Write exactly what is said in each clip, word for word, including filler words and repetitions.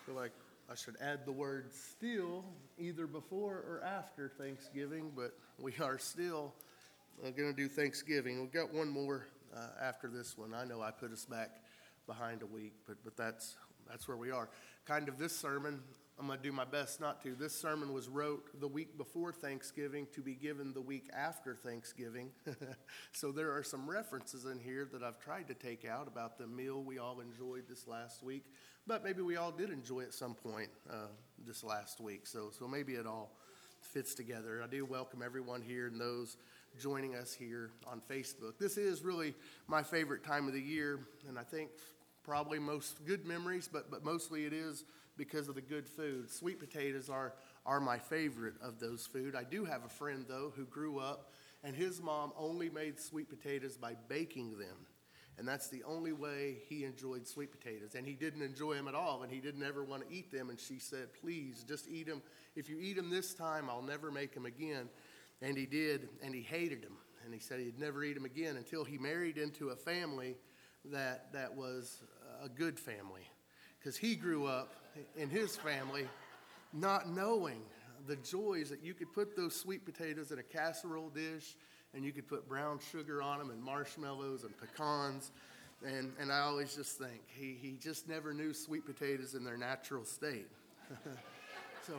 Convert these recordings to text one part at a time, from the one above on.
feel like I should add the word still either before or after Thanksgiving, but we are still uh, going to do Thanksgiving. We've got one more uh, after this one. I know I put us back behind a week, but but that's that's where we are. Kind of this sermon, I'm going to do my best not to. This sermon was wrote the week before Thanksgiving to be given the week after Thanksgiving. So there are some references in here that I've tried to take out about the meal we all enjoyed this last week. But maybe we all did enjoy at some point uh, this last week. So so maybe it all fits together. I do welcome everyone here and those joining us here on Facebook. This is really my favorite time of the year, and I think probably most good memories, but but mostly it is because of the good food. Sweet potatoes are, are my favorite of those food. I do have a friend, though, who grew up, and his mom only made sweet potatoes by baking them. And that's the only way he enjoyed sweet potatoes. And he didn't enjoy them at all, and he didn't ever want to eat them. And she said, please, just eat them. If you eat them this time, I'll never make them again. And he did, and he hated them. And he said he'd never eat them again until he married into a family that that was a good family. Because he grew up in his family not knowing the joys that you could put those sweet potatoes in a casserole dish, and you could put brown sugar on them and marshmallows and pecans. And, and I always just think, he, he just never knew sweet potatoes in their natural state. So,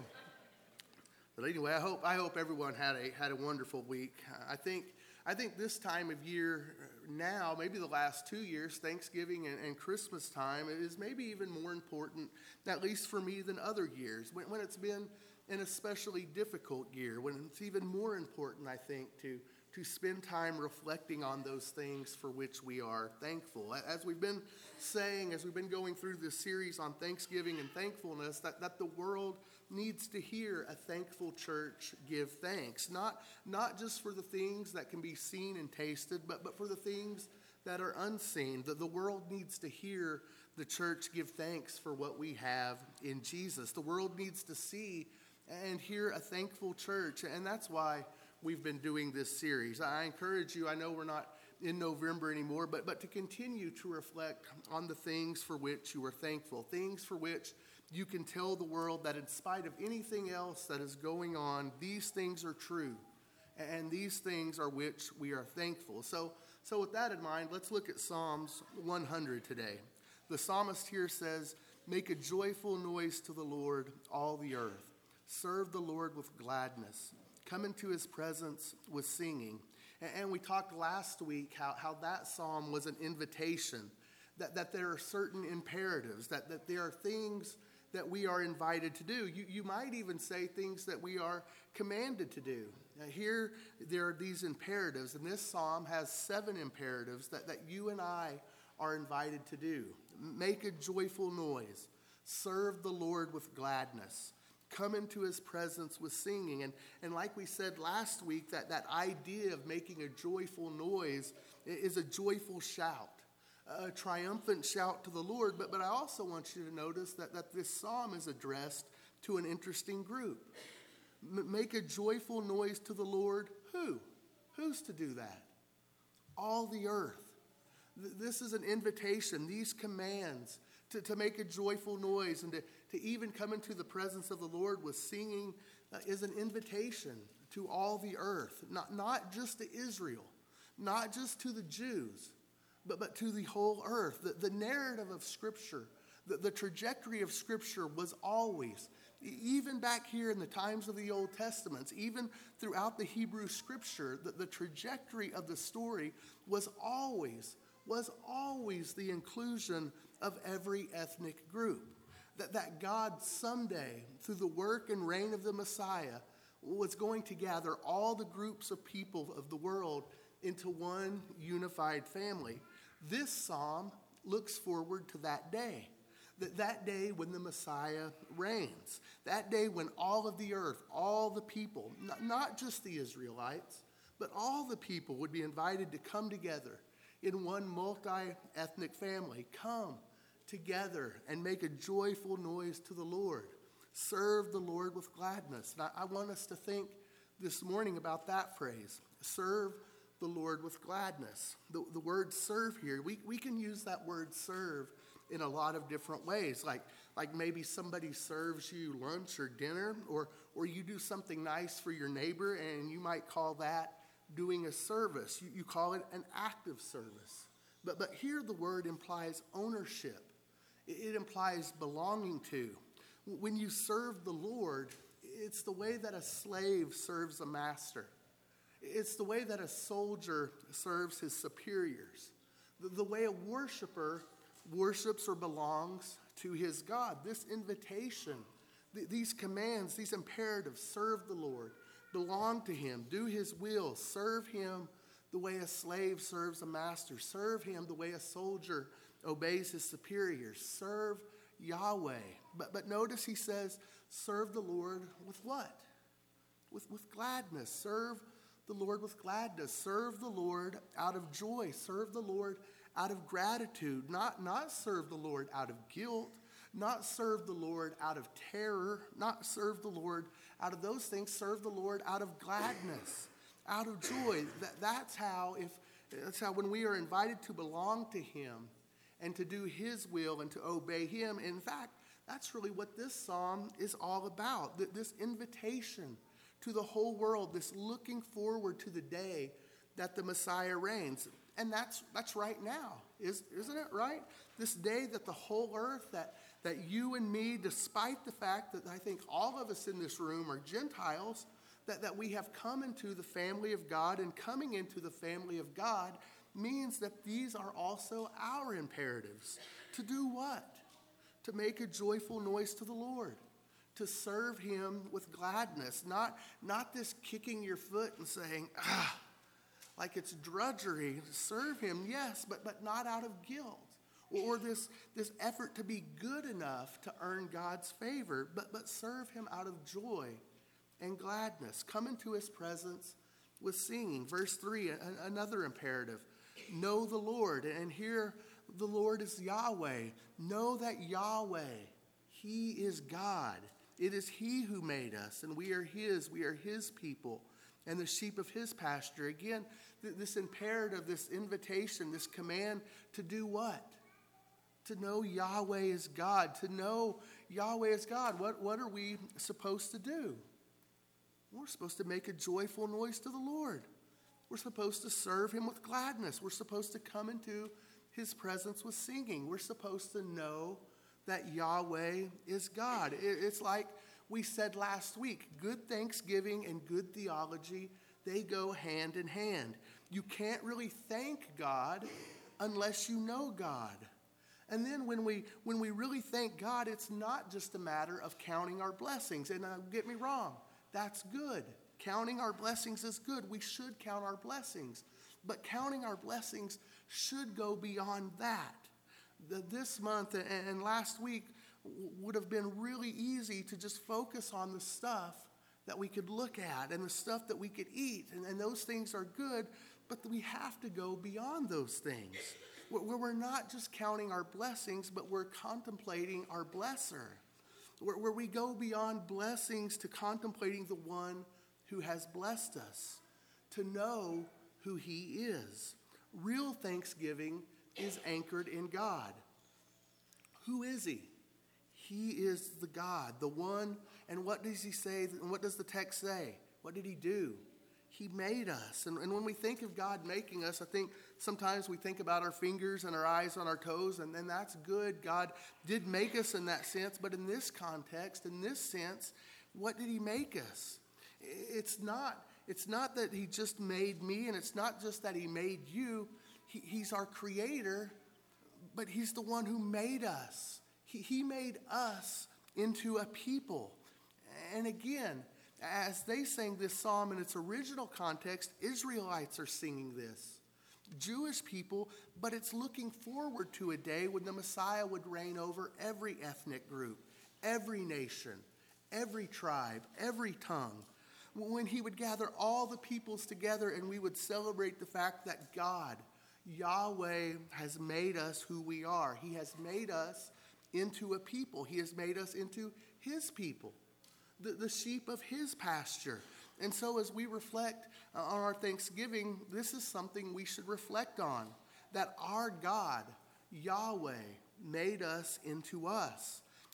but anyway, I hope I hope everyone had a had a wonderful week. I think I think this time of year now, maybe the last two years, Thanksgiving and, and Christmas time, is maybe even more important, at least for me, than other years. When, when it's been an especially difficult year, when it's even more important, I think, to to spend time reflecting on those things for which we are thankful. As we've been saying, as we've been going through this series on Thanksgiving and thankfulness, that, that the world needs to hear a thankful church give thanks. Not, not just for the things that can be seen and tasted, but, but for the things that are unseen. That the world needs to hear the church give thanks for what we have in Jesus. The world needs to see and hear a thankful church, and that's why we've been doing this series. I encourage you, I know we're not in November anymore, but, but to continue to reflect on the things for which you are thankful, things for which you can tell the world that in spite of anything else that is going on, these things are true, and these things are which we are thankful. So, so with that in mind, let's look at Psalms one hundred today. The psalmist here says, "Make a joyful noise to the Lord, all the earth. Serve the Lord with gladness. Come into his presence with singing." And we talked last week how, how that psalm was an invitation, that, that there are certain imperatives, that, that there are things that we are invited to do. You, you might even say things that we are commanded to do. Now here, there are these imperatives, and this psalm has seven imperatives that, that you and I are invited to do. Make a joyful noise. Serve the Lord with gladness. Come into his presence with singing. And, and like we said last week, that, that idea of making a joyful noise is a joyful shout, a triumphant shout to the Lord. But, but I also want you to notice that, that this psalm is addressed to an interesting group. M- make a joyful noise to the Lord. Who? Who's to do that? All the earth. Th- this is an invitation, these commands to, to make a joyful noise and to To even come into the presence of the Lord with singing uh, is an invitation to all the earth, not, not just to Israel, not just to the Jews, but, but to the whole earth. The, the narrative of Scripture, the, the trajectory of Scripture was always, even back here in the times of the Old Testament, even throughout the Hebrew Scripture, the, the trajectory of the story was always, was always the inclusion of every ethnic group. That, that God someday, through the work and reign of the Messiah, was going to gather all the groups of people of the world into one unified family. This psalm looks forward to that day. That, that day when the Messiah reigns. That day when all of the earth, all the people, not, not just the Israelites, but all the people would be invited to come together in one multi-ethnic family. Come together and make a joyful noise to the Lord. Serve the Lord with gladness. And I, I want us to think this morning about that phrase. Serve the Lord with gladness. The, the word serve here, we, we can use that word serve in a lot of different ways. Like, like maybe somebody serves you lunch or dinner, or, or you do something nice for your neighbor, and you might call that doing a service. You, you call it an act of service. But, but here the word implies ownership. It, it implies belonging to. When you serve the Lord, it's the way that a slave serves a master. It's the way that a soldier serves his superiors. The, the way a worshiper worships or belongs to his God. This invitation, th- these commands, these imperatives, serve the Lord, belong to him, do his will, serve him the way a slave serves a master, serve him the way a soldier obeys his superiors, serve Yahweh. But, but notice he says, serve the Lord with what? With, with gladness. Serve the Lord with gladness. Serve the Lord out of joy. Serve the Lord out of gratitude. Not, not serve the Lord out of guilt. Not serve the Lord out of terror. Not serve the Lord out of those things. Serve the Lord out of gladness, out of joy. That, that's how, if that's how when we are invited to belong to him and to do his will and to obey him. In fact, that's really what this psalm is all about. This invitation to the whole world, this looking forward to the day that the Messiah reigns. And that's that's right now, is, isn't it, right? This day that the whole earth, that, that you and me, despite the fact that I think all of us in this room are Gentiles, that, that we have come into the family of God, and coming into the family of God means that these are also our imperatives. To do what? To make a joyful noise to the Lord. To serve him with gladness. Not, not this kicking your foot and saying, ah, like it's drudgery. Serve him, yes, but, but not out of guilt. Or this, this effort to be good enough to earn God's favor. But, but serve him out of joy and gladness. Come into his presence with singing. Verse three, another imperative. Know the Lord. And here the Lord is Yahweh. Know that Yahweh, he is God. It is he who made us, and we are his. We are his people and the sheep of his pasture. Again, th- this imperative, this invitation, this command to do what? To know Yahweh is God. To know Yahweh is God. What, what are we supposed to do? We're supposed to make a joyful noise to the Lord. We're supposed to serve him with gladness. We're supposed to come into his presence with singing. We're supposed to know that Yahweh is God. It's like we said last week, good thanksgiving and good theology, they go hand in hand. You can't really thank God unless you know God. And then when we when we really thank God, it's not just a matter of counting our blessings. And uh, get me wrong, that's good. Counting our blessings is good. We should count our blessings. But counting our blessings should go beyond that. The, this month and last week would have been really easy to just focus on the stuff that we could look at and the stuff that we could eat. And, and those things are good, but we have to go beyond those things. Where we're not just counting our blessings, but we're contemplating our blesser. Where, where we go beyond blessings to contemplating the one who has blessed us, to know who he is. Real thanksgiving is anchored in God. Who is he? He is the God, the one, and what does he say, and what does the text say? What did he do? He made us. And, and when we think of God making us, I think sometimes we think about our fingers and our eyes on our toes, and then that's good. God did make us in that sense, but in this context, in this sense, what did he make us? It's not, it's not that he just made me, and it's not just that he made you. He, he's our creator, but he's the one who made us. He, he made us into a people. And again, as they sang this psalm in its original context, Israelites are singing this. Jewish people, but it's looking forward to a day when the Messiah would reign over every ethnic group, every nation, every tribe, every tongue. When he would gather all the peoples together and we would celebrate the fact that God, Yahweh, has made us who we are. He has made us into a people. He has made us into his people, the, the sheep of his pasture. And so as we reflect on our Thanksgiving, this is something we should reflect on, that our God, Yahweh, made us into us.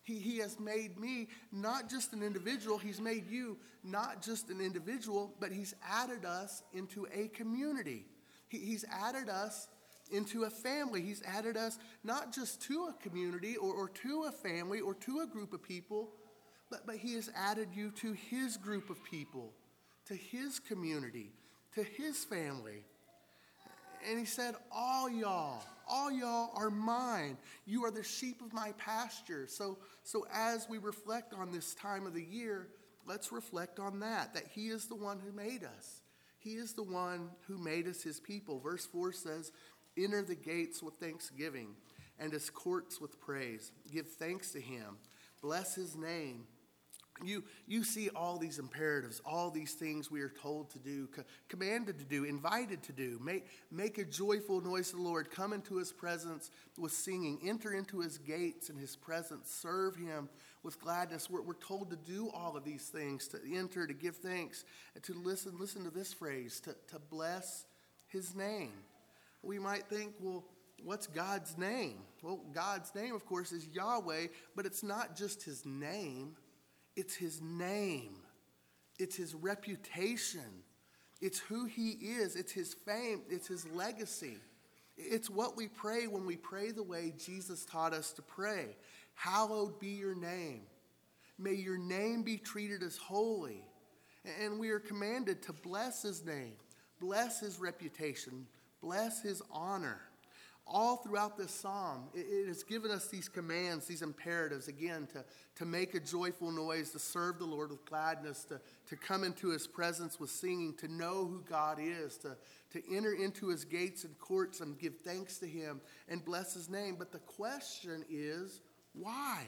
He, he has made me not just an individual. He's made you not just an individual, but he's added us into a community. He, he's added us into a family. He's added us not just to a community or, or to a family or to a group of people, but, but he has added you to his group of people, to his community, to his family. And he said, all y'all, all y'all are mine. You are the sheep of my pasture. So, so as we reflect on this time of the year, let's reflect on that, that he is the one who made us. He is the one who made us his people. Verse four says, enter the gates with thanksgiving and his courts with praise. Give thanks to him. Bless his name. You, you see all these imperatives, all these things we are told to do, co- commanded to do, invited to do. Make, make a joyful noise to the Lord. Come into his presence with singing. Enter into his gates and his presence. Serve him with gladness. We're, we're told to do all of these things, to enter, to give thanks, and to listen. Listen to this phrase, to, to bless his name. We might think, well, what's God's name? Well, God's name, of course, is Yahweh, but it's not just his name. It's his name. It's his reputation. It's who he is. It's his fame. It's his legacy. It's what we pray when we pray the way Jesus taught us to pray. Hallowed be your name. May your name be treated as holy. And we are commanded to bless his name, bless his reputation, bless his honor. All throughout this psalm, it has given us these commands, these imperatives, again, to, to make a joyful noise, to serve the Lord with gladness, to, to come into his presence with singing, to know who God is, to, to enter into his gates and courts and give thanks to him and bless his name. But the question is, why?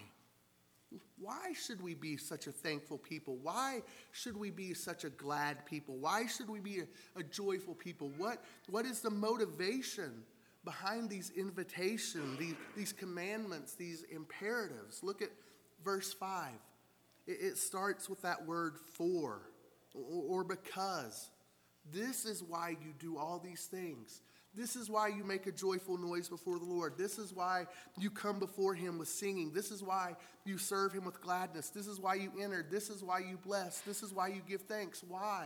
Why should we be such a thankful people? Why should we be such a glad people? Why should we be a, a joyful people? What, what is the motivation behind these invitations, these, these commandments, these imperatives? Look at verse five. It, it starts with that word for or, or because. This is why you do all these things. This is why you make a joyful noise before the Lord. This is why you come before him with singing. This is why you serve him with gladness. This is why you enter. This is why you bless. This is why you give thanks. Why?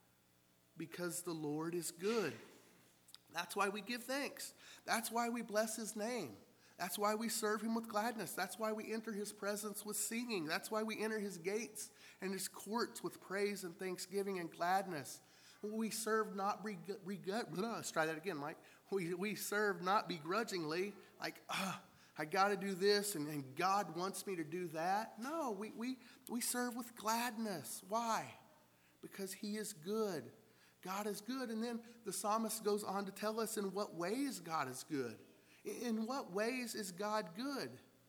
Because the Lord is good. That's why we give thanks. That's why we bless his name. That's why we serve him with gladness. That's why we enter his presence with singing. That's why we enter his gates and his courts with praise and thanksgiving and gladness. We serve not begrudgingly. Let's try that again, Mike. We, we serve not begrudgingly, like, ah, I got to do this and, and God wants me to do that. No, we, we, we serve with gladness. Why? Because he is good. God is good. And then the psalmist goes on to tell us in what ways God is good. In what ways is God good?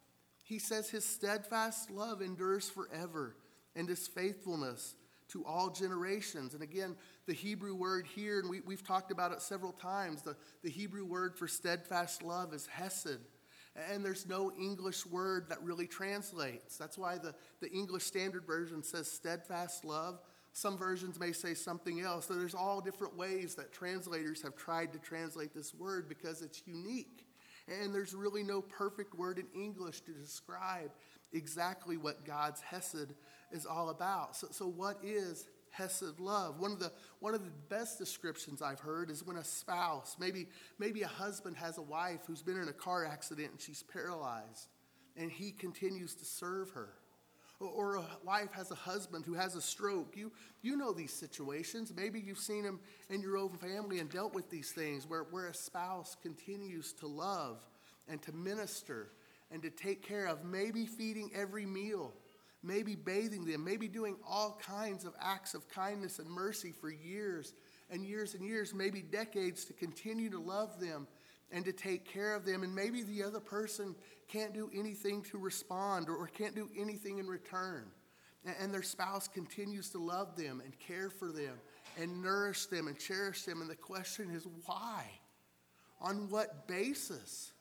He says his steadfast love endures forever and his faithfulness to all generations. And again, the Hebrew word here, and we, we've talked about it several times, the, the Hebrew word for steadfast love is hesed. And there's no English word that really translates. That's why the, the English Standard Version says steadfast love. Some versions may say something else. So there's all different ways that translators have tried to translate this word because it's unique. And there's really no perfect word in English to describe exactly what God's hesed is all about. So, so what is hesed love? One of the one of the best descriptions I've heard is when a spouse, maybe maybe a husband has a wife who's been in a car accident and she's paralyzed, and he continues to serve her. Or a wife has a husband who has a stroke. You you know these situations. Maybe you've seen them in your own family and dealt with these things where, where a spouse continues to love and to minister and to take care of, maybe feeding every meal, maybe bathing them, maybe doing all kinds of acts of kindness and mercy for years and years and years, maybe decades, to continue to love them and to take care of them. And maybe the other person can't do anything to respond or, or can't do anything in return. And, and their spouse continues to love them and care for them and nourish them and cherish them. And the question is, why? On what basis?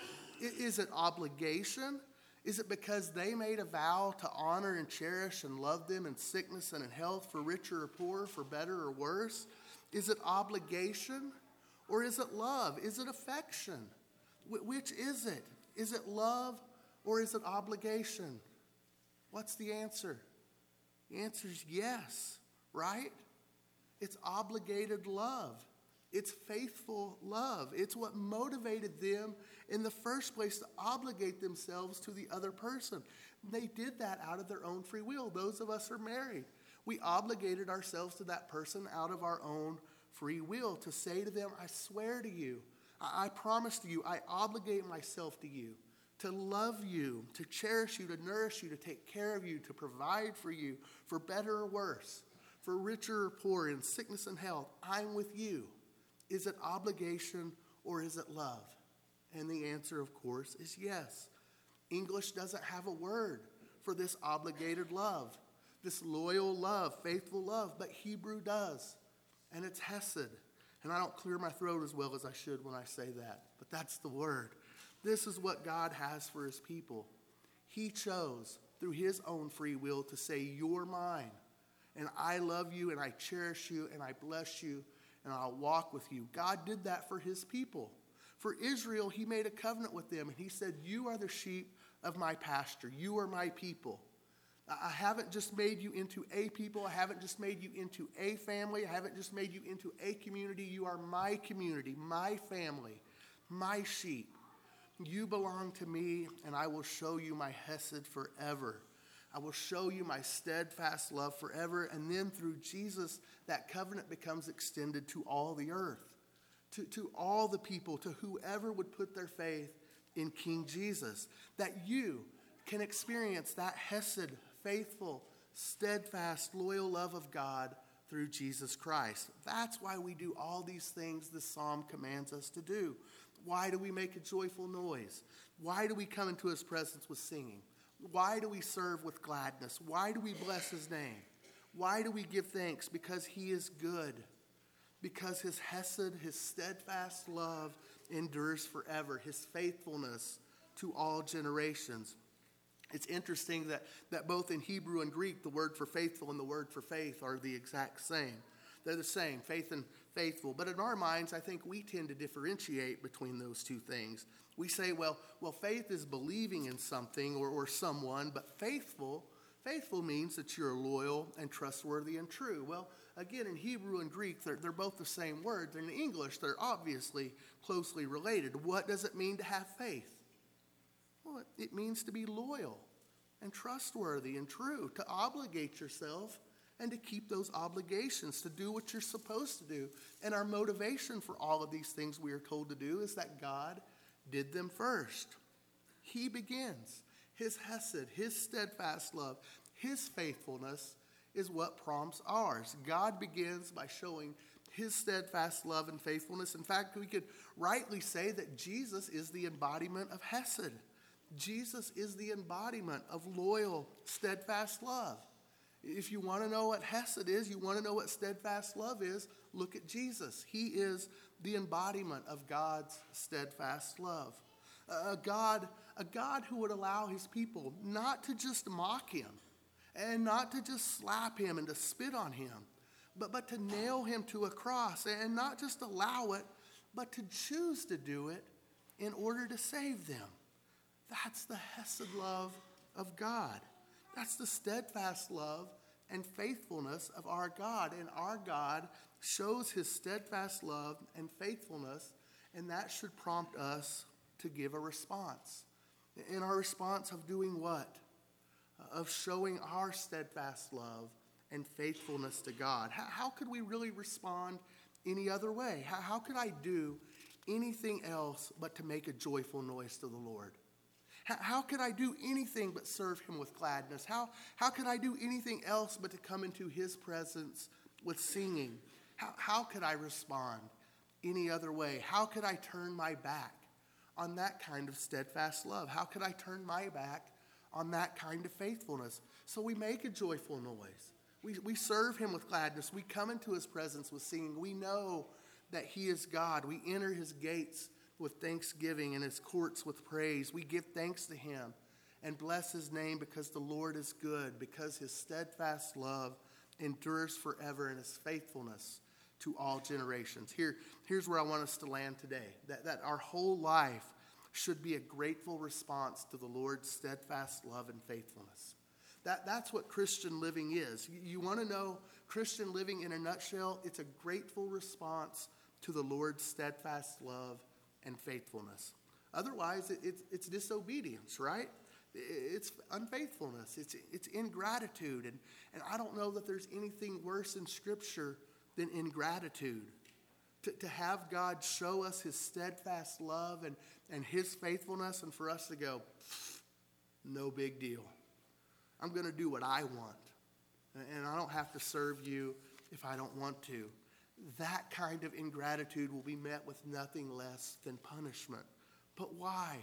Is it obligation? Is it because they made a vow to honor and cherish and love them in sickness and in health, for richer or poorer, for better or worse? Is it obligation? Or is it love? Is it affection? Wh- which is it? Is it love or is it obligation? What's the answer? The answer is yes, right? It's obligated love. It's faithful love. It's what motivated them in the first place to obligate themselves to the other person. They did that out of their own free will. Those of us who are married, we obligated ourselves to that person out of our own free will to say to them, I swear to you, I, I promise to you, I obligate myself to you to love you, to cherish you, to nourish you, to take care of you, to provide for you, for better or worse, for richer or poor, in sickness and health. I'm with you. Is it obligation or is it love? And the answer, of course, is yes. English doesn't have a word for this obligated love, this loyal love, faithful love, but Hebrew does. And it's hesed. And I don't clear my throat as well as I should when I say that, but that's the word. This is what God has for his people. He chose through his own free will to say, you're mine, and I love you, and I cherish you, and I bless you, and I'll walk with you. God did that for his people. For Israel, he made a covenant with them, and he said, you are the sheep of my pasture. You are my people. I haven't just made you into a people. I haven't just made you into a family. I haven't just made you into a community. You are my community, my family, my sheep. You belong to me, and I will show you my hesed forever. I will show you my steadfast love forever. And then through Jesus, that covenant becomes extended to all the earth, to, to all the people, to whoever would put their faith in King Jesus, that you can experience that hesed, faithful, steadfast, loyal love of God through Jesus Christ. That's why we do all these things this psalm commands us to do. Why do we make a joyful noise? Why do we come into his presence with singing? Why do we serve with gladness? Why do we bless his name? Why do we give thanks? Because he is good. Because his hesed, his steadfast love endures forever. His faithfulness to all generations. It's interesting that, that both in Hebrew and Greek, the word for faithful and the word for faith are the exact same. They're the same, faith and faithful. But in our minds, I think we tend to differentiate between those two things. We say, well, well, faith is believing in something or, or someone, but faithful, faithful means that you're loyal and trustworthy and true. Well, again, in Hebrew and Greek, they're, they're both the same word. In English, they're obviously closely related. What does it mean to have faith? Well, it, it means to be loyal and trustworthy and true, to obligate yourself and to keep those obligations, to do what you're supposed to do. And our motivation for all of these things we are told to do is that God did them first. He begins. His hesed, his steadfast love, his faithfulness is what prompts ours. God begins by showing his steadfast love and faithfulness. In fact, we could rightly say that Jesus is the embodiment of hesed. Jesus is the embodiment of loyal, steadfast love. If you want to know what hesed is, you want to know what steadfast love is, look at Jesus. He is the embodiment of God's steadfast love. A God, a God who would allow his people not to just mock him and not to just slap him and to spit on him, but, but to nail him to a cross and not just allow it, but to choose to do it in order to save them. That's the hesed love of God. That's the steadfast love and faithfulness of our God. And our God shows his steadfast love and faithfulness, and that should prompt us to give a response. In our response of doing what? Of showing our steadfast love and faithfulness to God. How, how could we really respond any other way? How, how could I do anything else but to make a joyful noise to the Lord? How could I do anything but serve him with gladness? How, how could I do anything else but to come into his presence with singing? How, how could I respond any other way? How could I turn my back on that kind of steadfast love? How could I turn my back on that kind of faithfulness? So we make a joyful noise. We, we serve him with gladness. We come into his presence with singing. We know that he is God. We enter his gates with thanksgiving and his courts with praise. We give thanks to him and bless his name because the Lord is good, because his steadfast love endures forever and his faithfulness to all generations. Here, here's where I want us to land today, that, that our whole life should be a grateful response to the Lord's steadfast love and faithfulness. That, that's what Christian living is. You, you want to know Christian living in a nutshell? It's a grateful response to the Lord's steadfast love and faithfulness. Otherwise, it, it's, it's disobedience, right? It's unfaithfulness. It's, it's ingratitude. And, and I don't know that there's anything worse in Scripture than ingratitude. To, to have God show us his steadfast love and, and his faithfulness, and for us to go, no big deal. I'm going to do what I want, and I don't have to serve you if I don't want to. That kind of ingratitude will be met with nothing less than punishment. But why?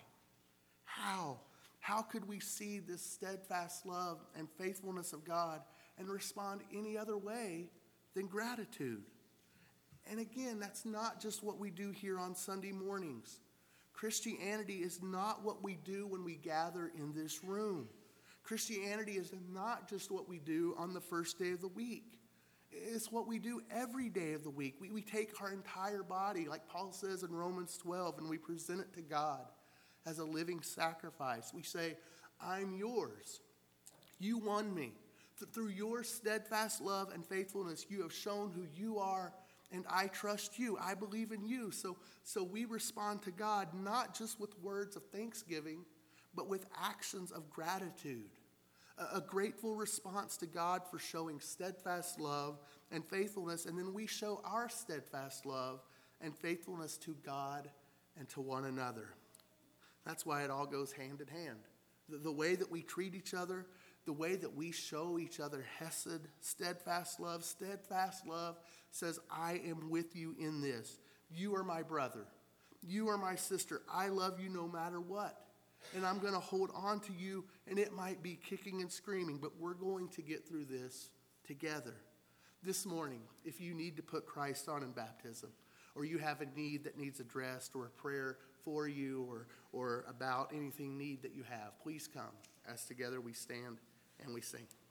How? How could we see this steadfast love and faithfulness of God and respond any other way than gratitude? And again, that's not just what we do here on Sunday mornings. Christianity is not what we do when we gather in this room. Christianity is not just what we do on the first day of the week. It's what we do every day of the week. We, we take our entire body, like Paul says in Romans twelve, and we present it to God as a living sacrifice. We say, I'm yours. You won me. Th- through your steadfast love and faithfulness, you have shown who you are, and I trust you. I believe in you. So, so we respond to God not just with words of thanksgiving, but with actions of gratitude. A grateful response to God for showing steadfast love and faithfulness, and then we show our steadfast love and faithfulness to God and to one another. That's why it all goes hand in hand. The, the way that we treat each other, the way that we show each other hesed, steadfast love, steadfast love says, I am with you in this. You are my brother. You are my sister. I love you no matter what. And I'm going to hold on to you, and it might be kicking and screaming, but we're going to get through this together. This morning, if you need to put Christ on in baptism, or you have a need that needs addressed, or a prayer for you, or, or about anything need that you have, please come as together we stand and we sing.